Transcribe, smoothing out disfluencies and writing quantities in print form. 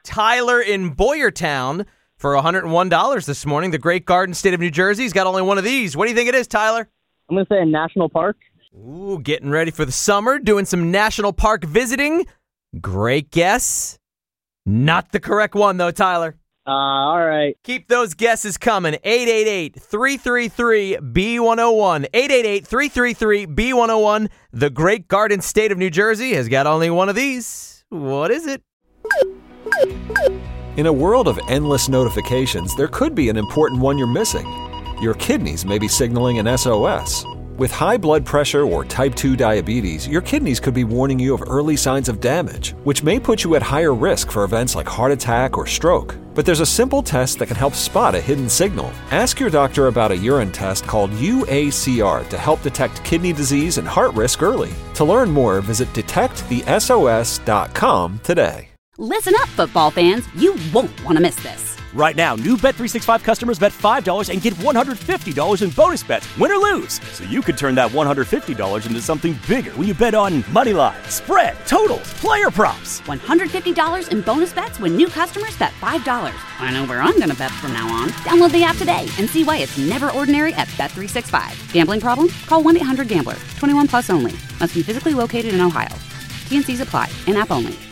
Tyler in Boyertown for $101 this morning. The Great Garden State of New Jersey's got only one of these. What do you think it is, Tyler? I'm going to say a national park. Ooh, getting ready for the summer, doing some national park visiting. Great guess. Not the correct one, though, Tyler. All right. Keep those guesses coming. 888-333-B101. 888-333-B101. The Great Garden State of New Jersey has got only one of these. What is it? In a world of endless notifications, there could be an important one you're missing. Your kidneys may be signaling an SOS. With high blood pressure or type 2 diabetes, your kidneys could be warning you of early signs of damage, which may put you at higher risk for events like heart attack or stroke. But there's a simple test that can help spot a hidden signal. Ask your doctor about a urine test called UACR to help detect kidney disease and heart risk early. To learn more, visit detectthesos.com today. Listen up, football fans. You won't want to miss this. Right now, new Bet365 customers bet $5 and get $150 in bonus bets, win or lose. So you could turn that $150 into something bigger when you bet on money line, spread, totals, player props. $150 in bonus bets when new customers bet $5. I know where I'm going to bet from now on. Download the app today and see why it's never ordinary at Bet365. Gambling problem? Call 1-800-GAMBLER. 21 plus only. Must be physically located in Ohio. T&Cs apply. In-app only.